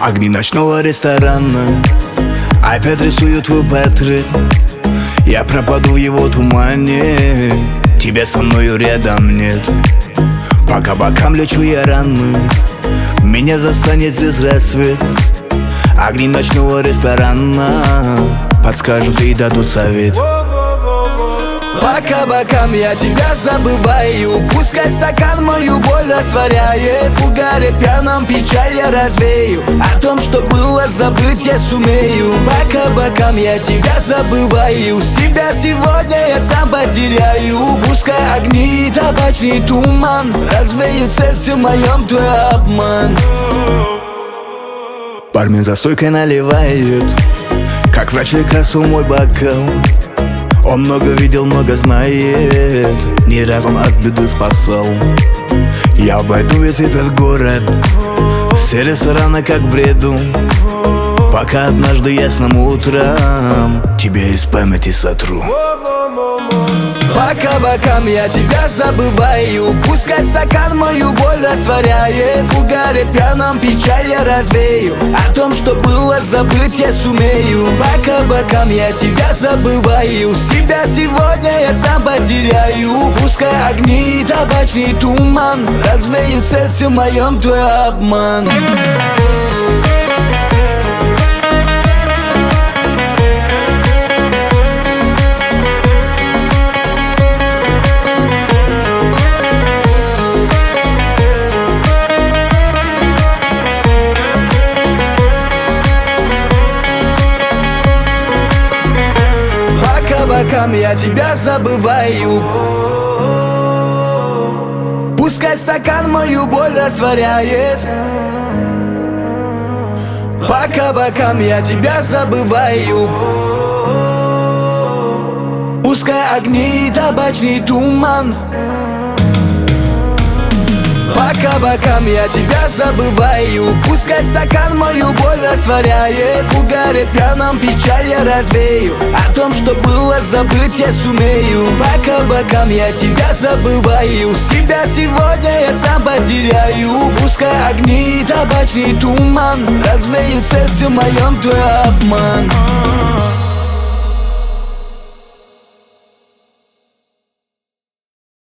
Огни ночного ресторана опять рисуют твой портрет. Я пропаду в его тумане, тебя со мною рядом нет. По кабакам лечу я рано, меня застанет здесь рассвет. Огни ночного ресторана подскажут и дадут совет. По кабакам я тебя забываю, пускай стакан мою боль растворяет. В угаре пьяном печаль я развею, о том, что было забыть я сумею. По кабакам я тебя забываю, себя сегодня я сам потеряю. Пускай огни и табачный туман развеют в сердце моем твой обман. Бармен за стойкой наливает, как врач лекарство мой бокал. Он много видел, много знает, не раз он от беды спасал. Я обойду весь этот город, все рестораны как в бреду, пока однажды ясным утром тебя из памяти сотру. По кабакам я тебя забываю, пускай стакан мою боль растворяет. В угаре пьяном печаль я развею, о том, что было забыть я сумею. По кабакам я тебя забываю, себя сегодня я сам потеряю. Пускай огни и табачный туман развеют в сердце моем твой обман. Я тебя забываю, пускай стакан мою боль растворяет. По кабакам я тебя забываю, пускай огни и табачный туман. По кабакам я тебя забываю, пускай стакан мою боль растворяет. В угаре пьяном печаль я развею, о том, что было забыть я сумею. По кабакам я тебя забываю, себя сегодня я сам потеряю. Пускай огни и табачный туман развеют в сердце моем твой обман.